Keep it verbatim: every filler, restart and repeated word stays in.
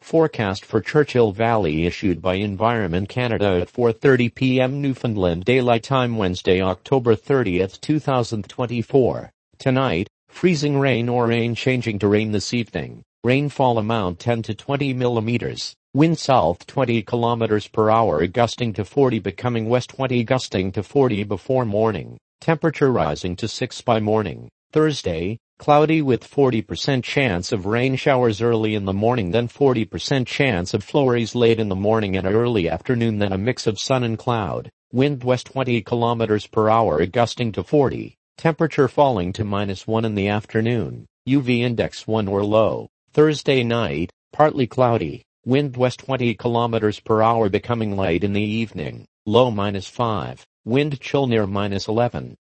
Forecast for Churchill Valley issued by Environment Canada at four thirty p m Newfoundland Daylight Time Wednesday, October thirtieth, two thousand twenty-four. Tonight, freezing rain or rain changing to rain this evening. Rainfall amount ten to twenty millimeters. Wind south twenty kilometers per hour gusting to forty becoming west twenty gusting to forty before morning. Temperature rising to six by morning. Thursday, cloudy with forty percent chance of rain showers early in the morning, then forty percent chance of flurries late in the morning and early afternoon, then a mix of sun and cloud. Wind west twenty kilometers per hour gusting to forty. Temperature falling to minus one in the afternoon. U V index one or low. Thursday night, partly cloudy. Wind west twenty kilometers per hour becoming light in the evening. Low minus five. Wind chill near minus eleven.